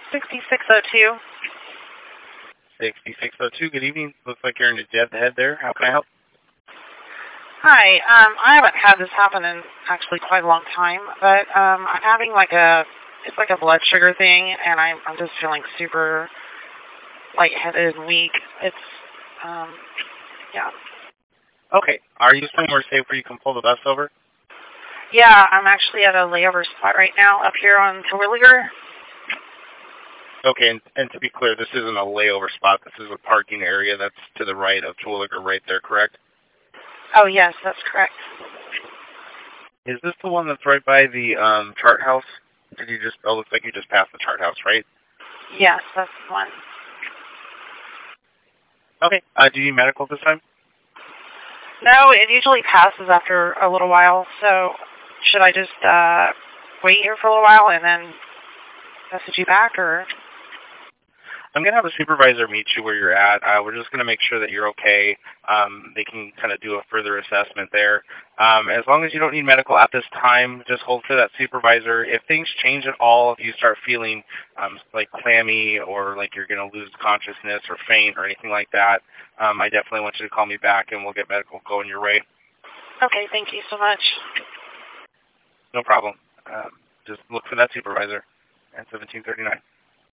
6602. 6602, good evening. Looks like you're in the dead head there. How can I help? Hi, I haven't had this happen in actually quite a long time, but I'm having it's like a blood sugar thing, and I'm just feeling super lightheaded and weak. It's, yeah. Okay, are you somewhere safe where you can pull the bus over? Yeah, I'm actually at a layover spot right now up here on Terwilliger. Okay, and to be clear, this isn't a layover spot. This is a parking area that's to the right of Terwilliger right there, correct? Oh, yes, that's correct. Is this the one that's right by the chart house? Oh, looks like you just passed the chart house, right? Yes, that's the one. Okay, do you need medical this time? No, it usually passes after a little while, so should I just wait here for a little while and then message you back, or? I'm going to have a supervisor meet you where you're at. We're just going to make sure that you're okay. They can kind of do a further assessment there. As long as you don't need medical at this time, just hold for that supervisor. If things change at all, if you start feeling like clammy or like you're going to lose consciousness or faint or anything like that, I definitely want you to call me back and we'll get medical going your way. Okay, thank you so much. No problem. Just look for that supervisor at 1739.